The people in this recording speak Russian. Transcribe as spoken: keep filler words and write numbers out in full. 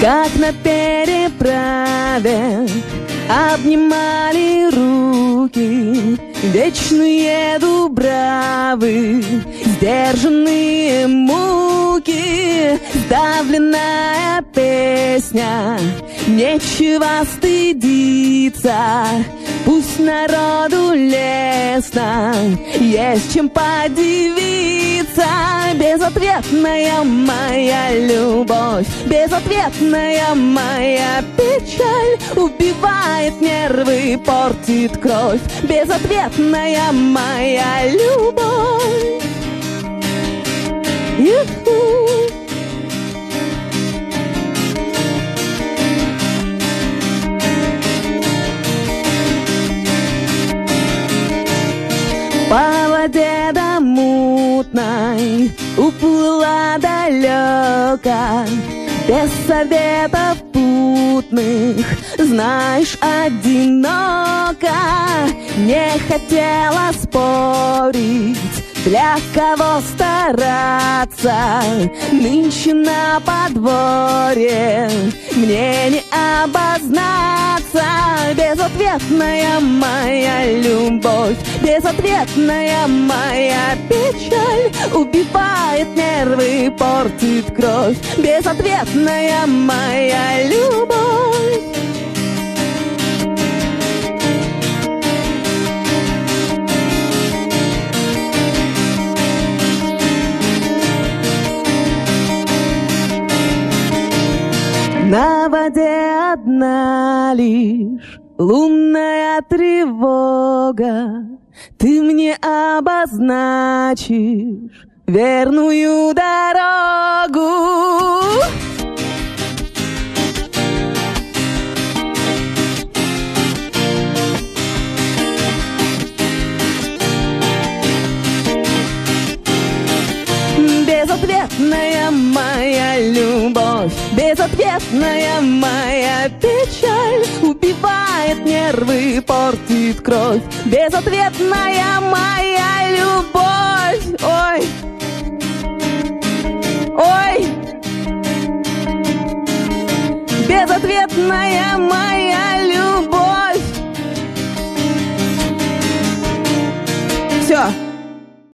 как на переправе обнимали руки вечные дубравы, сдержанные муки, сдавленная песня, нечего стыдиться. Пусть народу лестно, есть чем подивиться. Безответная моя любовь, безответная моя печаль убивает нервы, портит кровь. Безответная моя любовь. Ю-ху. По воде до мутной уплыла далеко, без советов путных, знаешь, одиноко. Не хотела спорить, для кого стараться, нынче на подворье мне не обознаться. Безответная моя любовь, безответная моя печаль убивает нервы, портит кровь. Безответная моя любовь. На воде одна лишь лунная тревога, ты мне обозначишь верную дорогу. Безответная моя любовь, безответная моя печаль убивает нервы, портит кровь. Безответная моя любовь. Ой, ой, безответная моя